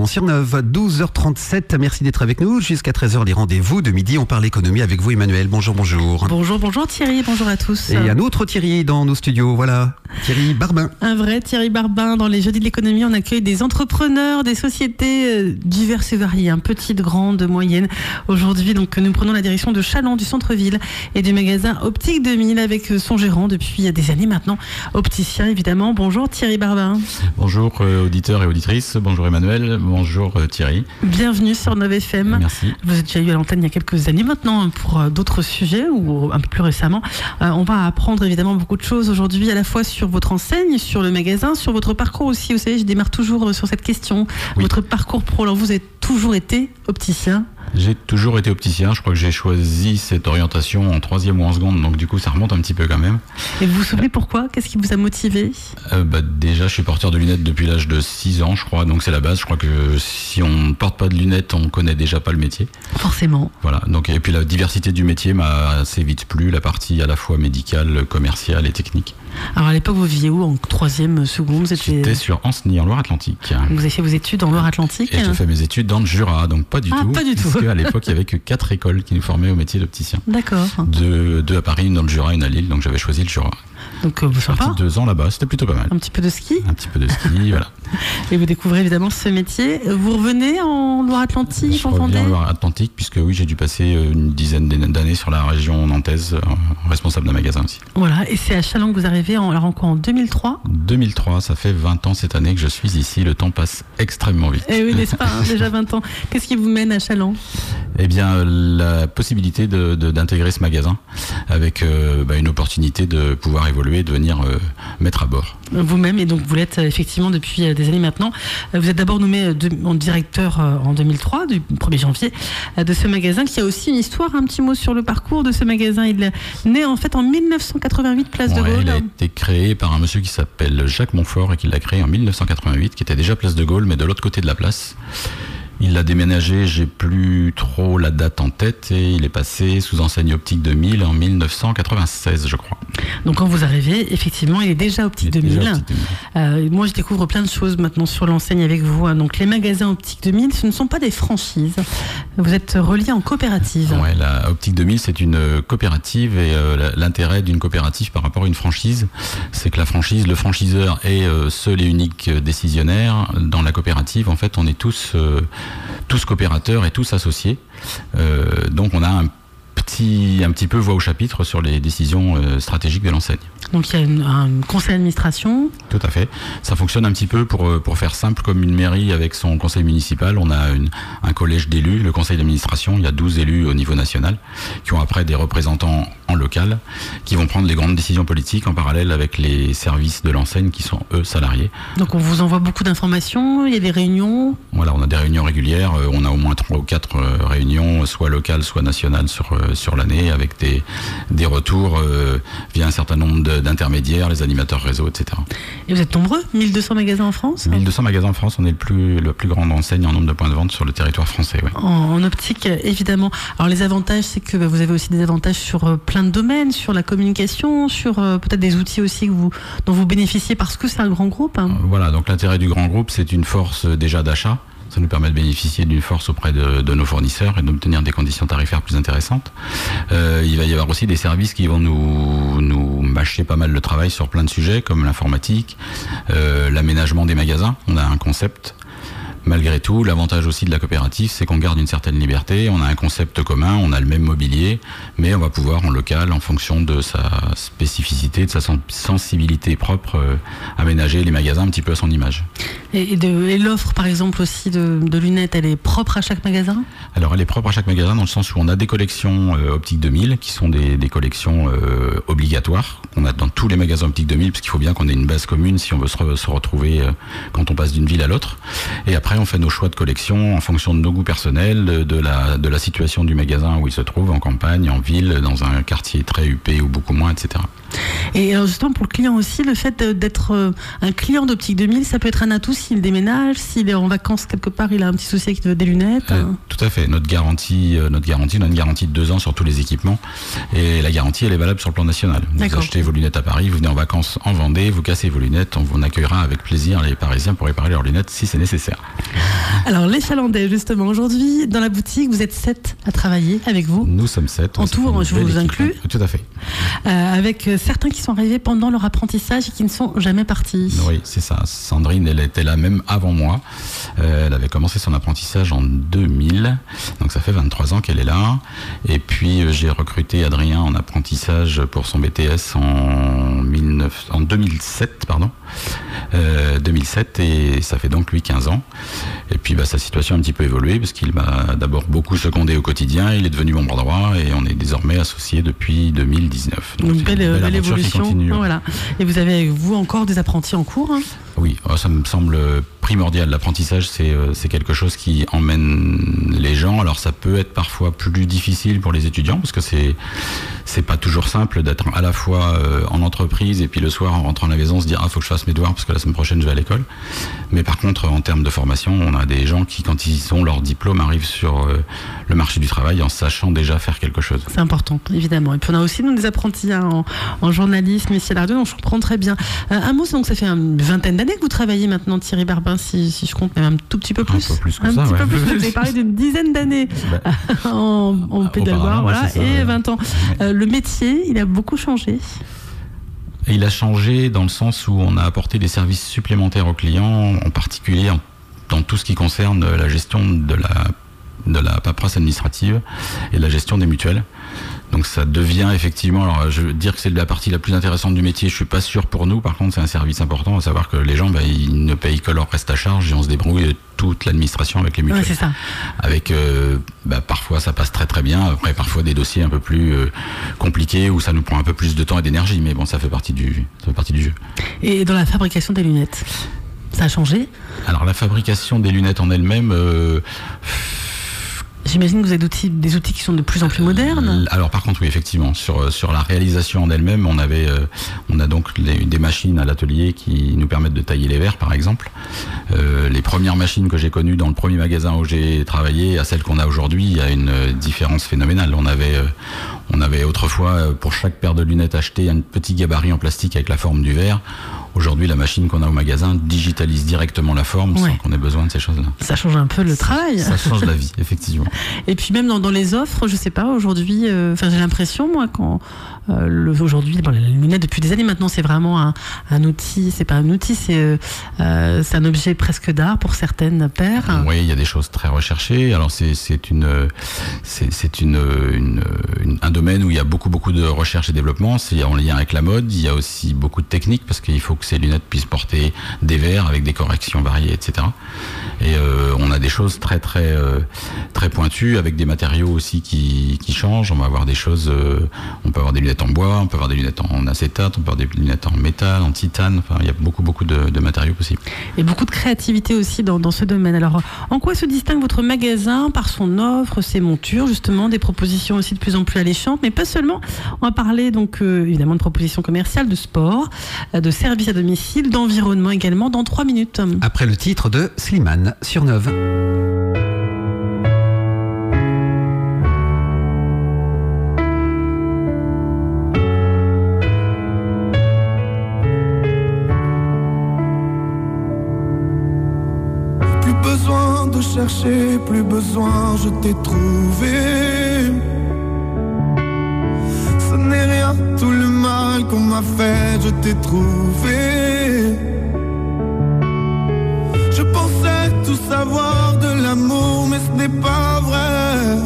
sur Neuve, 12h37. Merci d'être avec nous. Jusqu'à 13h, les rendez-vous de midi. On parle économie avec vous, Emmanuel. Bonjour. Bonjour Thierry, bonjour à tous. Et un autre Thierry dans nos studios, voilà, Thierry Barbin. Un vrai Thierry Barbin. Dans les Jeudis de l'économie, on accueille des entrepreneurs, des sociétés diverses et variées, petites, grandes, moyennes. Aujourd'hui, donc, nous prenons la direction de Challans, du centre-ville, et du magasin Optique 2000 avec son gérant depuis des années maintenant, opticien évidemment. Bonjour Thierry Barbin. Bonjour auditeurs et auditrices, bonjour Emmanuel, bonjour Thierry. Bienvenue sur Neuve FM. Merci. Vous êtes déjà eu à l'antenne il y a quelques années maintenant pour d'autres sujets ou un peu plus récemment. On va apprendre évidemment beaucoup de choses aujourd'hui, à la fois sur votre enseigne, sur le magasin, sur votre parcours aussi. Vous savez, je démarre toujours sur cette question. Oui. Votre parcours pro, alors vous avez toujours été opticien? J'ai toujours été opticien, je crois que j'ai choisi cette orientation en 3e ou en seconde, donc du coup ça remonte un petit peu quand même. Et vous vous souvenez pourquoi? Qu'est-ce qui vous a motivé? Déjà je suis porteur de lunettes depuis l'âge de 6 ans je crois, donc c'est la base. Je crois que si on ne porte pas de lunettes, on ne connaît déjà pas le métier. Forcément. Voilà, donc, et puis la diversité du métier m'a assez vite plu, la partie à la fois médicale, commerciale et technique. Alors à l'époque vous viviez où? En 3e, seconde? J'étais sur Ancenis en Loire-Atlantique. Vous avez fait vos études en Loire-Atlantique? Et j'ai fait mes études dans le Jura, donc pas du tout. Pas du tout. Parce qu'à l'époque il n'y avait que 4 écoles qui nous formaient au métier d'opticien. D'accord. Deux à Paris, une dans le Jura, une à Lille, donc j'avais choisi le Jura. Donc vous sympa. Parti 2 ans là-bas, c'était plutôt pas mal. Un petit peu de ski? Un petit peu de ski, voilà. Et vous découvrez évidemment ce métier. Vous revenez en Loire-Atlantique? Je reviens en Loire-Atlantique puisque oui, j'ai dû passer une dizaine d'années sur la région nantaise, responsable d'un magasin aussi. Voilà, et c'est à Challans que vous arrivez en 2003? 2003, ça fait 20 ans cette année que je suis ici, le temps passe extrêmement vite. Et oui, n'est-ce pas, déjà 20 ans. Qu'est-ce qui vous mène à Challans? Eh bien, la possibilité d'intégrer ce magasin avec une opportunité de pouvoir évoluer, de venir mettre à bord. Vous-même, et donc vous l'êtes effectivement depuis des années maintenant. Vous êtes d'abord nommé en directeur en 2003, du 1er janvier, de ce magasin qui a aussi une histoire. Un petit mot sur le parcours de ce magasin. Il est né en fait en 1988, place de Gaulle. Il a été créé par un monsieur qui s'appelle Jacques Montfort et qui l'a créé en 1988, qui était déjà place de Gaulle, mais de l'autre côté de la place. Il l'a déménagé, j'ai plus trop la date en tête, et il est passé sous enseigne Optique 2000 en 1996, je crois. Donc quand vous arrivez, effectivement, il est déjà Optique 2000. Moi, je découvre plein de choses maintenant sur l'enseigne avec vous. Donc les magasins Optique 2000, ce ne sont pas des franchises. Vous êtes reliés en coopérative. Ouais, la Optique 2000, c'est une coopérative, et l'intérêt d'une coopérative par rapport à une franchise, c'est que la franchise, le franchiseur est seul et unique décisionnaire. Dans la coopérative, en fait, on est tous coopérateurs et tous associés. Donc on a un petit peu voix au chapitre sur les décisions stratégiques de l'enseigne. Donc il y a un conseil d'administration? Tout à fait. Ça fonctionne un petit peu, pour faire simple, comme une mairie avec son conseil municipal. On a un collège d'élus, le conseil d'administration. Il y a 12 élus au niveau national qui ont après des représentants en local qui vont prendre les grandes décisions politiques en parallèle avec les services de l'enseigne qui sont eux salariés. Donc on vous envoie beaucoup d'informations, il y a des réunions? Voilà, on a des réunions régulières. On a au moins 3 ou 4 réunions, soit locales, soit nationales sur l'année, avec des retours via un certain nombre d'intermédiaires, les animateurs réseau, etc. Et vous êtes nombreux? 1200 magasins en France? 1200 magasins en France, on est le plus grande enseigne en nombre de points de vente sur le territoire français. Ouais. En optique, évidemment. Alors les avantages, c'est que vous avez aussi des avantages sur plein de domaines, sur la communication, sur peut-être des outils aussi dont vous bénéficiez parce que c'est un grand groupe. Voilà, donc l'intérêt du grand groupe, c'est une force déjà d'achat. Ça nous permet de bénéficier d'une force auprès de nos fournisseurs et d'obtenir des conditions tarifaires plus intéressantes. Il va y avoir aussi des services qui vont nous mâcher pas mal le travail sur plein de sujets, comme l'informatique, l'aménagement des magasins. On a un concept. Malgré tout, l'avantage aussi de la coopérative, c'est qu'on garde une certaine liberté, on a un concept commun, on a le même mobilier, mais on va pouvoir en local, en fonction de sa spécificité, de sa sensibilité propre, aménager les magasins un petit peu à son image. Et l'offre, par exemple, aussi de lunettes, elle est propre à chaque magasin? Alors, elle est propre à chaque magasin dans le sens où on a des collections Optique 2000 qui sont des collections obligatoires qu'on a dans tous les magasins Optique 2000, parce qu'il faut bien qu'on ait une base commune si on veut se retrouver quand on passe d'une ville à l'autre. Et après, on fait nos choix de collection en fonction de nos goûts personnels, de la situation du magasin où il se trouve, en campagne, en ville, dans un quartier très huppé ou beaucoup moins, etc. Et alors justement pour le client aussi, le fait d'être un client d'Optique 2000, ça peut être un atout s'il déménage, s'il est en vacances quelque part, il a un petit souci avec des lunettes. Tout à fait. Notre garantie, on a une garantie de 2 ans sur tous les équipements et la garantie elle est valable sur le plan national. Vous achetez vos lunettes à Paris, vous venez en vacances en Vendée, vous cassez vos lunettes, on vous accueillera avec plaisir les Parisiens pour réparer leurs lunettes si c'est nécessaire. Alors les Chalandais justement, aujourd'hui dans la boutique vous êtes 7 à travailler avec vous. Nous sommes 7. En tout, je vous inclus. Tout à fait. Avec certains qui sont arrivés pendant leur apprentissage et qui ne sont jamais partis. Oui, c'est ça. Sandrine, elle était là même avant moi. Elle avait commencé son apprentissage en 2000. Donc ça fait 23 ans qu'elle est là. Et puis j'ai recruté Adrien en apprentissage pour son BTS en 2007, pardon. 2007 et ça fait donc lui 15 ans. Et puis sa situation a un petit peu évolué parce qu'il m'a d'abord beaucoup secondé au quotidien. Il est devenu mon bras droit et on est désormais associés depuis 2019. Donc une belle évolution. Voilà. Et vous avez avec vous encore des apprentis en cours, hein? Oui, ça me semble primordial. L'apprentissage, c'est quelque chose qui emmène les gens. Alors ça peut être parfois plus difficile pour les étudiants parce que c'est pas toujours simple d'être à la fois en entreprise et puis le soir en rentrant à la maison se dire faut que je fasse mes devoirs parce que la semaine prochaine je vais à l'école. Mais par contre en termes de formation, on a des gens qui quand ils ont leur diplôme arrivent sur le marché du travail en sachant déjà faire quelque chose. C'est important évidemment. Et puis on a aussi nous des apprentis en journalisme ici à la radio, donc je comprends très bien. Un mot, donc ça fait une vingtaine d'années que vous travaillez maintenant, Thierry Barbin, si je compte même un tout petit peu plus. Un peu plus que ça, ouais. Vous avez parlé d'une dizaine d'années en pédaloire, voilà, et 20 ans. Le métier, il a beaucoup changé. Et il a changé dans le sens où on a apporté des services supplémentaires aux clients, en particulier dans tout ce qui concerne la gestion de la paperasse administrative et la gestion des mutuelles. Donc ça devient effectivement, alors je veux dire que c'est la partie la plus intéressante du métier, je suis pas sûr pour nous, par contre c'est un service important, à savoir que les gens ils ne payent que leur reste à charge et on se débrouille toute l'administration avec les mutuelles. Ouais, c'est ça. Avec parfois ça passe très très bien, après parfois des dossiers un peu plus compliqués où ça nous prend un peu plus de temps et d'énergie, mais bon ça fait partie du jeu. Et dans la fabrication des lunettes, ça a changé ? Alors la fabrication des lunettes en elle-même... J'imagine que vous avez des outils qui sont de plus en plus modernes. Alors par contre oui, effectivement, sur la réalisation en elle-même, on a donc des machines à l'atelier qui nous permettent de tailler les verres par exemple. Les premières machines que j'ai connues dans le premier magasin où j'ai travaillé à celles qu'on a aujourd'hui, il y a une différence phénoménale. On avait autrefois pour chaque paire de lunettes achetées un petit gabarit en plastique avec la forme du verre. Aujourd'hui, la machine qu'on a au magasin digitalise directement la forme sans qu'on ait besoin de ces choses-là. Ça change un peu le travail. Ça change la vie, effectivement. Et puis même dans les offres, je sais pas, aujourd'hui, j'ai l'impression, moi, aujourd'hui, les lunettes depuis des années maintenant, c'est vraiment un outil, c'est pas un outil, c'est un objet presque d'art pour certaines paires. Oui, il y a des choses très recherchées. Alors c'est un domaine où il y a beaucoup de recherche et développement. C'est en lien avec la mode. Il y a aussi beaucoup de techniques parce qu'il faut que ces lunettes puissent porter des verres avec des corrections variées, etc. Et on a des choses très pointues avec des matériaux aussi qui changent. On va avoir des choses, on peut avoir des lunettes en bois, on peut avoir des lunettes en acétate, on peut avoir des lunettes en métal, en titane. Enfin, il y a beaucoup de matériaux possibles. Et beaucoup de créativité aussi dans ce domaine. Alors, en quoi se distingue votre magasin par son offre, ses montures, justement, des propositions aussi de plus en plus alléchantes, mais pas seulement. On va parler donc évidemment de propositions commerciales, de sport, de services à domicile, d'environnement également dans 3 minutes. Après le titre de Slimane sur Neuve. Plus besoin de chercher, plus besoin, je t'ai trouvé. Ce n'est rien, tout le mal qu'on m'a fait, je t'ai trouvé. Je pensais tout savoir de l'amour, mais ce n'est pas vrai.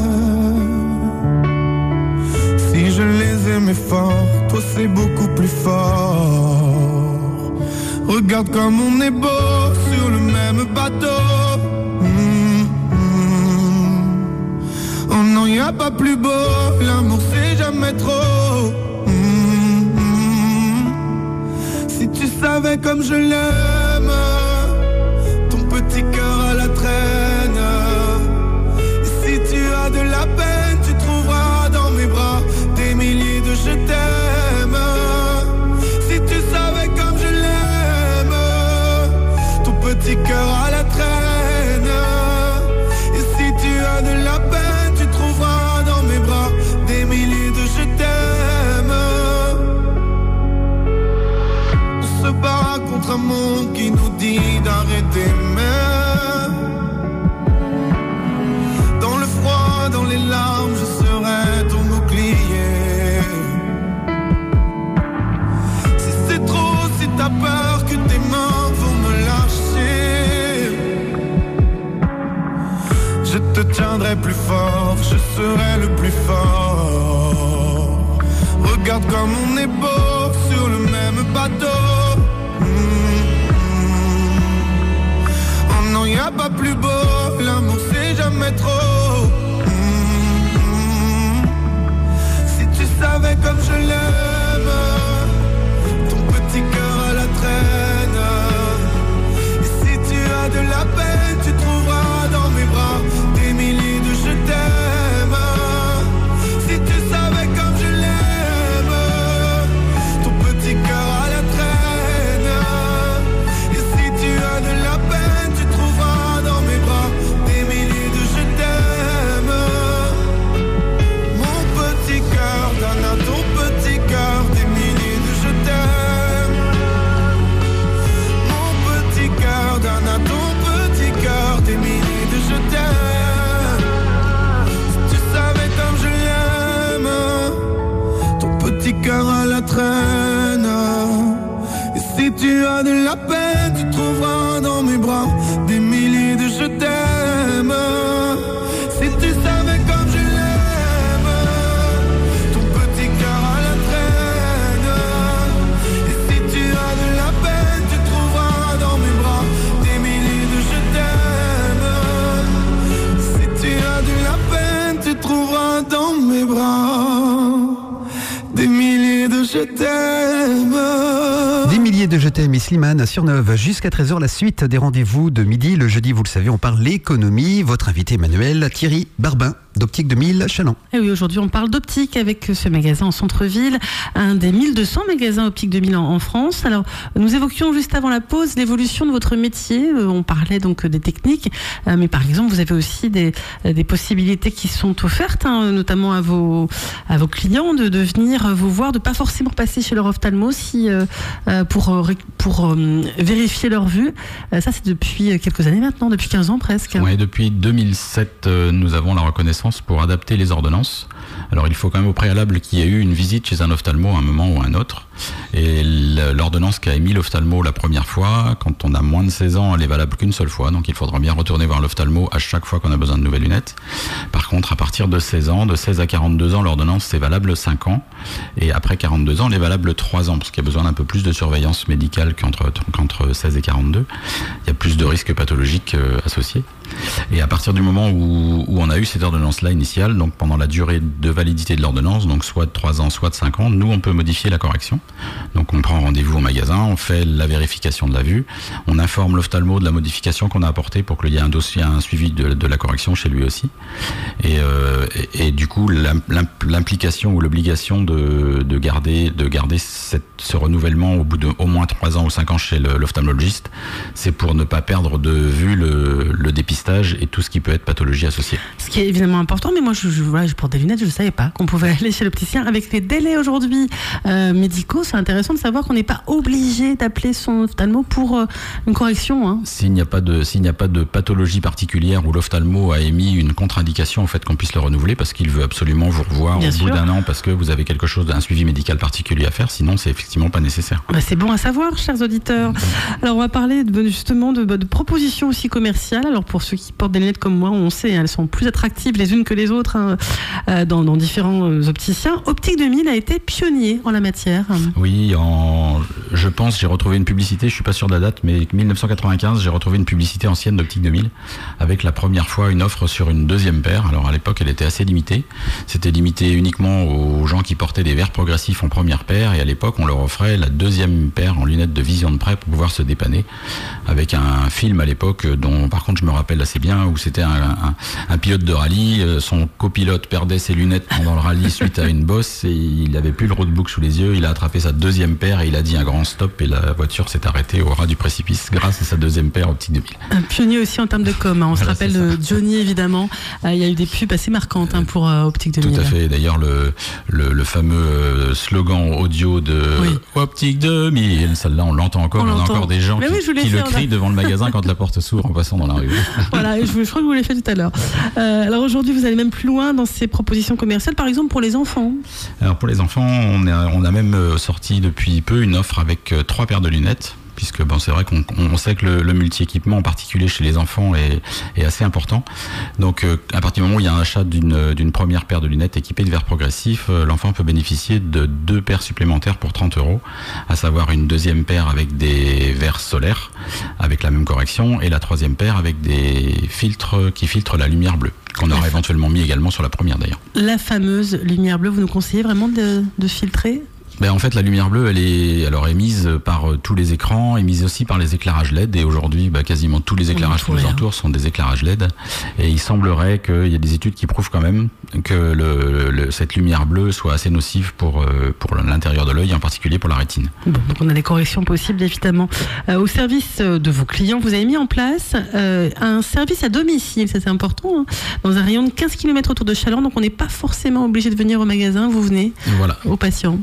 Si je les aimais fort, toi c'est beaucoup plus fort. Regarde comme on est beau sur le même bateau. Oh non, y a pas plus beau, l'amour c'est jamais trop. Si tu savais comme je l'aime, ton petit cœur à la traîne. Et si tu as de la peine, tu trouveras dans mes bras des milliers de je t'aime. Je te tiendrai plus fort, je serai le plus fort. Regarde comme on est beau sur le même bateau. Oh non, y a pas plus beau, l'amour c'est jamais trop. Si tu savais comme je l'aime, ton petit cœur à la traîne. Et si tu as de la peine, tu trouveras dans mes bras des milliers de je t'aime. Si tu savais comme je l'aime, ton petit cœur à la traîne. Et si tu as de la peine, tu trouveras dans mes bras des milliers de je t'aime. Mon petit cœur donne à ton petit cœur des milliers de je t'aime. Mon petit cœur donne à ton petit cœur des milliers de je t'aime. Si tu savais comme je l'aime, ton petit cœur à la traîne. Et si tu as de la peine, tu trouveras dans mes bras des milliers de je t'aime. Si tu savais comme je l'aime, ton petit cœur à la traîne. Et si tu as de la peine, tu trouveras dans mes bras des milliers de je t'aime. Si tu as de la peine, tu trouveras dans mes bras des milliers de je t'aime. Des milliers de je t'aime et Slimane sur Neuve. Jusqu'à 13h, la suite des rendez-vous de midi. Le jeudi, vous le savez, on parle économie. Votre invité Emmanuel Thierry Barbin d'Optique 2000 Châlons. Et oui, aujourd'hui, on parle d'optique avec ce magasin en centre-ville, un des 1200 magasins Optique 2000 en France. Alors, nous évoquions juste avant la pause l'évolution de votre métier. On parlait donc des techniques, mais par exemple, vous avez aussi des possibilités qui sont offertes, notamment à vos clients de venir vous voir, de pas forcément passer chez leur ophtalmo pour vérifier leur vue. Ça, c'est depuis quelques années maintenant, depuis 15 ans presque. Oui, depuis 2007, nous avons la reconnaissance pour adapter les ordonnances. Alors, il faut quand même au préalable qu'il y ait eu une visite chez un ophtalmo à un moment ou à un autre. Et l'ordonnance qu'a émis l'ophtalmo la première fois, quand on a moins de 16 ans, elle est valable qu'une seule fois. Donc, il faudra bien retourner voir l'ophtalmo à chaque fois qu'on a besoin de nouvelles lunettes. Par contre, à partir de 16 ans, de 16 à 42 ans, l'ordonnance, c'est valable 5 ans. Et après 42 ans, elle est valable 3 ans, parce qu'il y a besoin d'un peu plus de surveillance médicale qu'entre 16 et 42. Il y a plus de risques pathologiques associés. Et à partir du moment où on a eu cette ordonnance-là initiale, donc pendant la durée de validité de l'ordonnance, donc soit de 3 ans, soit de 5 ans, nous, on peut modifier la correction. Donc on prend rendez-vous au magasin, on fait la vérification de la vue, on informe l'ophtalmo de la modification qu'on a apportée pour qu'il y ait un suivi de la correction chez lui aussi. Et du coup, l'implication ou l'obligation de garder ce renouvellement au bout de au moins 3 ans ou 5 ans chez l'ophtalmologiste, c'est pour ne pas perdre de vue le dépistage et tout ce qui peut être pathologie associée. Ce qui est évidemment important, mais moi je porte des lunettes, je ne savais pas qu'on pouvait aller chez l'opticien. Avec les délais aujourd'hui médicaux, c'est intéressant de savoir qu'on n'est pas obligé d'appeler son ophtalmo pour une correction. S'il n'y a pas de pathologie particulière où l'ophtalmo a émis une contre-indication au fait qu'on puisse le renouveler parce qu'il veut absolument vous revoir au bout d'un an parce que vous avez quelque chose d'un suivi médical particulier à faire, sinon c'est effectivement pas nécessaire. C'est bon à savoir, chers auditeurs. Alors on va parler justement de propositions aussi commerciales. Alors pour ceux qui portent des lunettes comme moi, on sait, elles sont plus attractives les unes que les autres dans différents opticiens. Optique 2000 a été pionnier en la matière. Oui, je pense, j'ai retrouvé une publicité, je suis pas sûr de la date, mais 1995, j'ai retrouvé une publicité ancienne d'Optique 2000 avec la première fois une offre sur une deuxième paire. Alors à l'époque, elle était assez limitée. C'était limité uniquement aux gens qui portaient des verres progressifs en première paire et à l'époque, on leur offrait la deuxième paire en lunettes de vision de près pour pouvoir se dépanner avec un film à l'époque dont par contre je me rappelle assez bien où c'était un pilote de rallye, son copilote perdait ses lunettes pendant le rallye suite à une bosse et il n'avait plus le roadbook sous les yeux, il a attrapé sa deuxième paire et il a dit un grand stop et la voiture s'est arrêtée au ras du précipice grâce à sa deuxième paire Optique 2000. Un pionnier aussi en termes de com, on se rappelle de Johnny évidemment, il y a eu des pubs assez marquantes pour Optique 2000. Tout à fait, d'ailleurs le fameux slogan audio de Optique 2000, celle-là on l'entend encore, on a encore des gens qui le crient devant le magasin quand la porte s'ouvre en passant dans la rue. Voilà, je crois que vous l'avez fait tout à l'heure. Alors aujourd'hui vous allez même plus loin dans ces propositions commerciales, par exemple pour les enfants. Alors pour les enfants, on a même sorti depuis peu une offre avec 3 paires de lunettes puisque c'est vrai qu'on sait que le multi-équipement, en particulier chez les enfants, est assez important. Donc à partir du moment où il y a un achat d'une première paire de lunettes équipées de verre progressif, l'enfant peut bénéficier de 2 paires supplémentaires pour 30 €, à savoir une deuxième paire avec des verres solaires avec la même correction, et la troisième paire avec des filtres qui filtrent la lumière bleue, qu'on aura éventuellement mis également sur la première d'ailleurs. La fameuse lumière bleue, vous nous conseillez vraiment de filtrer ? En fait, la lumière bleue, elle est émise par tous les écrans, émise aussi par les éclairages LED. Et aujourd'hui, quasiment tous les éclairages qui nous entourent sont des éclairages LED. Et il semblerait qu'il y ait des études qui prouvent quand même que cette lumière bleue soit assez nocive pour l'intérieur de l'œil, en particulier pour la rétine. Bon, donc on a les corrections possibles, évidemment. Au service de vos clients, vous avez mis en place un service à domicile, ça c'est important, hein, dans un rayon de 15 km autour de Challans. Donc on n'est pas forcément obligé de venir au magasin, vous venez aux patients.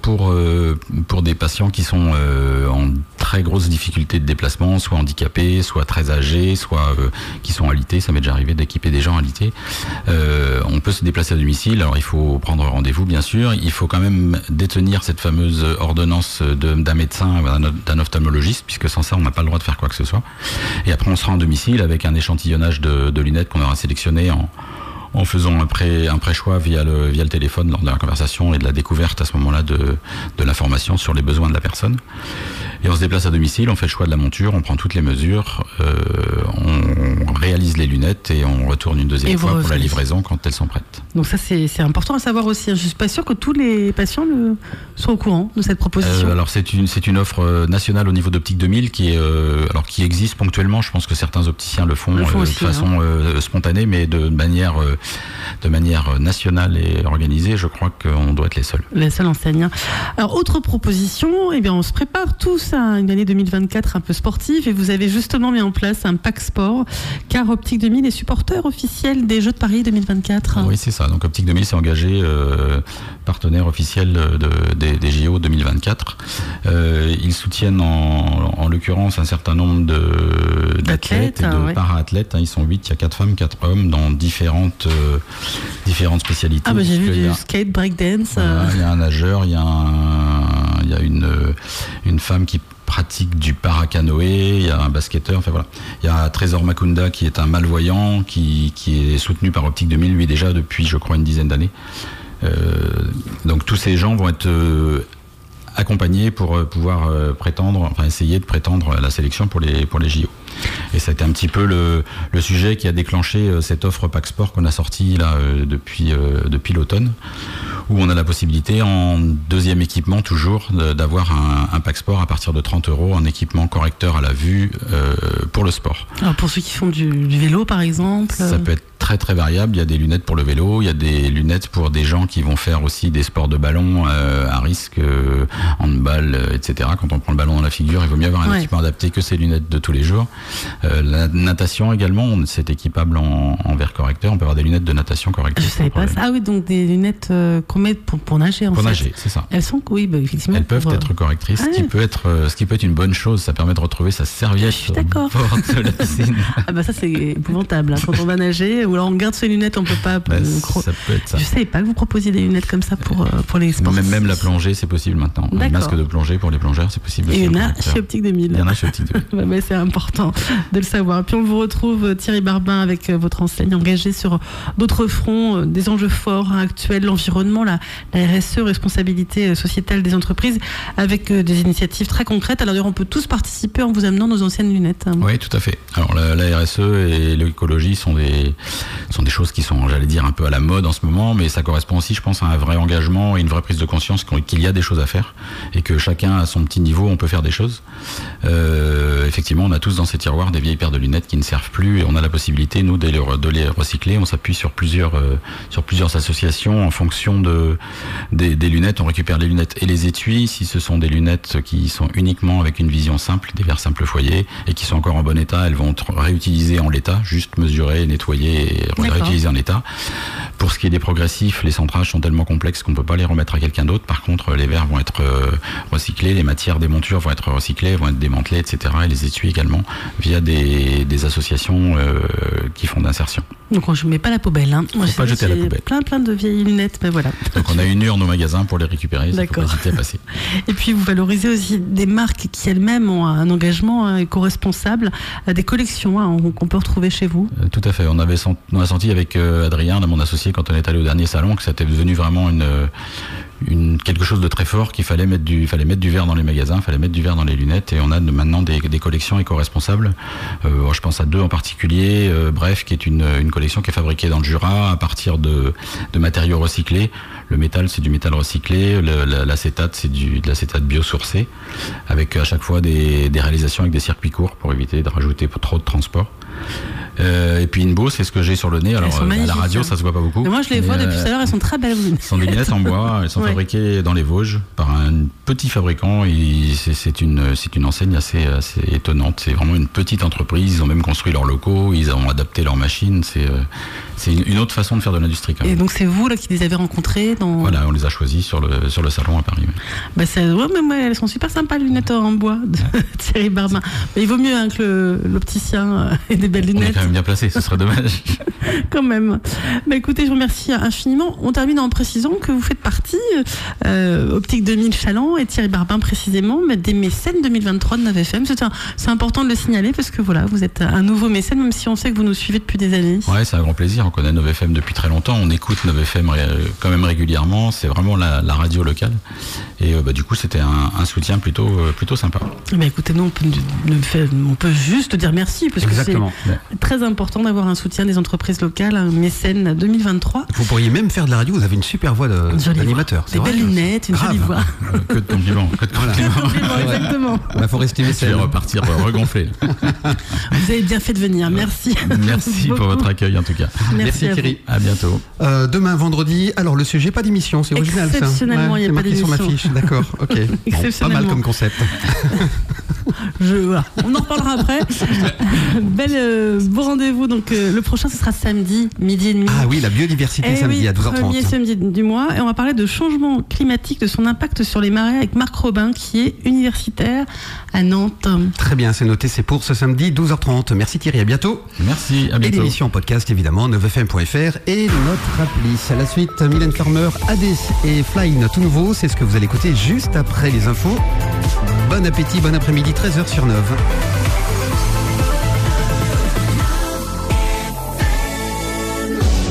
Pour des patients qui sont en très grosse difficulté de déplacement, soit handicapés, soit très âgés, soit qui sont alités, ça m'est déjà arrivé d'équiper des gens alités, on peut se déplacer à domicile. Alors il faut prendre rendez-vous bien sûr, il faut quand même détenir cette fameuse ordonnance d'un médecin, d'un ophtalmologiste, puisque sans ça on n'a pas le droit de faire quoi que ce soit. Et après on sera en domicile avec un échantillonnage de lunettes qu'on aura sélectionné en faisant un pré-choix via le téléphone lors de la conversation et de la découverte à ce moment-là de l'information sur les besoins de la personne. Et on se déplace à domicile, on fait le choix de la monture, on prend toutes les mesures, on réalise les lunettes et on retourne une deuxième fois pour la livraison quand elles sont prêtes. Donc ça c'est important à savoir aussi. Je ne suis pas sûre que tous les patients soient au courant de cette proposition. Alors c'est une offre nationale au niveau d'Optique 2000 qui existe ponctuellement. Je pense que certains opticiens le font aussi, de façon spontanée, mais de manière nationale et organisée, je crois qu'on doit être les seuls. Les seuls enseignants. Alors, autre proposition, on se prépare tous à une année 2024 un peu sportive et vous avez justement mis en place un pack sport, car Optique 2000 est supporter officiel des Jeux de Paris 2024. Oui, c'est ça. Donc Optique 2000 s'est engagé partenaire officiel des JO 2024. Ils soutiennent en l'occurrence un certain nombre d'athlètes et de para-athlètes. Ils sont 8, il y a 4 femmes, 4 hommes dans différentes spécialités. J'ai vu du skate, breakdance. Il y a un nageur, il y a une femme qui pratique du paracanoë, il y a un basketteur, il y a Trésor Makunda qui est un malvoyant qui est soutenu par Optique 2000, lui déjà depuis je crois une dizaine d'années. Donc tous ces gens vont être accompagnés pour pouvoir essayer de prétendre à la sélection pour les JO. Et ça a été un petit peu le sujet qui a déclenché cette offre Pack Sport qu'on a sortie là depuis l'automne, où on a la possibilité en deuxième équipement toujours d'avoir un Pack Sport à partir de 30 €, en équipement correcteur à la vue pour le sport. Alors pour ceux qui font du vélo par exemple, ça peut être très très variable. Il y a des lunettes pour le vélo, il y a des lunettes pour des gens qui vont faire aussi des sports de ballon à risque, handball, etc. Quand on prend le ballon dans la figure, il vaut mieux avoir un équipement adapté que ces lunettes de tous les jours. La natation également, c'est équipable en verre correcteur. On peut avoir des lunettes de natation correctrices. Je savais pas ça. Ah oui, donc des lunettes qu'on met pour nager en fait. Pour nager, c'est ça. Elles sont, effectivement. Elles peuvent être correctrices, ce qui peut être une bonne chose. Ça permet de retrouver sa serviette au bord de la piscine. Ça c'est épouvantable. Quand on va nager, ou alors on garde ses lunettes, on peut pas. Ça peut être ça. Je savais pas que vous proposiez des lunettes comme ça pour les sportifs. Même la plongée, c'est possible maintenant. Le masque de plongée pour les plongeurs, c'est possible. Et il y en a chez Optique 2000. Il y en a chez Optique 2000. C'est important de le savoir. Puis on vous retrouve, Thierry Barbin, avec votre enseigne engagée sur d'autres fronts, des enjeux forts actuels, l'environnement, la RSE, responsabilité sociétale des entreprises, avec des initiatives très concrètes. Alors d'ailleurs, on peut tous participer en vous amenant nos anciennes lunettes. Oui, tout à fait. Alors la RSE et l'écologie sont des choses qui sont, j'allais dire, un peu à la mode en ce moment, mais ça correspond aussi, je pense, à un vrai engagement et une vraie prise de conscience qu'il y a des choses à faire et que chacun à son petit niveau, on peut faire des choses. Effectivement, on a tous dans ces tiroirs des vieilles paires de lunettes qui ne servent plus et on a la possibilité, nous, de les recycler. On s'appuie sur plusieurs associations en fonction des lunettes. On récupère les lunettes et les étuis si ce sont des lunettes qui sont uniquement avec une vision simple, des verres simple foyer et qui sont encore en bon état. Elles vont être réutilisées en l'état, juste mesurées, nettoyées et réutilisées en état. Pour ce qui est des progressifs, les centrages sont tellement complexes qu'on ne peut pas les remettre à quelqu'un d'autre. Par contre, les verres vont être recyclés, les matières des montures vont être recyclées, vont être démantelées, etc. Et les étuis également via des associations qui font d'insertion. Donc je ne mets pas la poubelle. Hein. Moi, Faut pas jeter à la poubelle. Plein de vieilles lunettes, mais voilà. Donc on a une urne au magasin pour les récupérer, ça faut pas hésiter à passer. Et puis vous valorisez aussi des marques qui elles-mêmes ont un engagement éco-responsable, des collections qu'on peut retrouver chez vous. Tout à fait, on a senti avec Adrien, mon associé, quand on est allé au dernier salon, que c'était devenu vraiment quelque chose de très fort, qu'il fallait mettre du verre dans les magasins, il fallait mettre du verre dans les lunettes, et on a maintenant des collections éco-responsables. Je pense à 2 en particulier, Bref, qui est une collection qui est fabriquée dans le Jura à partir de matériaux recyclés. Le métal, c'est du métal recyclé, l'acétate, c'est de l'acétate biosourcé, avec à chaque fois des réalisations avec des circuits courts pour éviter de rajouter trop de transport. Et puis Inbo, c'est ce que j'ai sur le nez. Alors à la radio, ça se voit pas beaucoup. Mais moi, je les vois depuis tout à l'heure, elles sont très belles. Ce sont des lunettes en bois. Elles sont fabriquées dans les Vosges par un petit fabricant. C'est une enseigne assez étonnante. C'est vraiment une petite entreprise. Ils ont même construit leurs locaux. Ils ont adapté leurs machines. C'est une autre façon de faire de l'industrie. Quand même. Et donc c'est vous là qui les avez rencontrés dans... Voilà, on les a choisis sur le salon à Paris. Bah elles sont super sympas, les lunettes en bois de Thierry Barbin. Mais il vaut mieux que l'opticien ait des belles lunettes. On est quand même bien placé, ce serait dommage. Quand même. Bah écoutez, je vous remercie infiniment. On termine en précisant que vous faites partie, Optique 2000 Chaland et Thierry Barbin précisément, des mécènes 2023 de 9FM. C'est important de le signaler parce que voilà, vous êtes un nouveau mécène, même si on sait que vous nous suivez depuis des années. Ouais, c'est un grand plaisir. On connaît 9FM depuis très longtemps. On écoute 9FM quand même régulièrement. C'est vraiment la radio locale. Et du coup, c'était un soutien plutôt sympa. Bah écoutez, nous, on peut juste dire merci parce Exactement. que c'est très important d'avoir un soutien des entreprises locales, un mécène 2023. Vous pourriez même faire de la radio, vous avez une super voix d'animateur. Des belles lunettes, une jolie voix. Que de compliments. Exactement. Il faut rester mécène. Je vais repartir regonfler. Vous avez bien fait de venir, merci. Merci pour votre accueil en tout cas. Merci Thierry. À bientôt. Demain, vendredi, alors le sujet, pas d'émission, c'est original ça. Exceptionnellement, il n'y a pas d'émission. C'est marqué sur ma fiche, d'accord, ok. Bon, pas mal comme concept. Voilà. On en reparlera après. Beau rendez-vous. Donc le prochain, ce sera samedi, midi et demi. Ah oui, la biodiversité samedi à 12h30. Premier samedi du mois. Et on va parler de changement climatique, de son impact sur les marais avec Marc Robin, qui est universitaire à Nantes. Très bien, c'est noté, c'est pour ce samedi 12h30. Merci Thierry, à bientôt. Merci, à bientôt. Et l'émission en podcast évidemment, 9fm.fr et notre appli. À la suite, Mylène Farmer, AD et Flying, tout nouveau, c'est ce que vous allez écouter juste après les infos. Bon appétit, bon après-midi, 13h sur 9.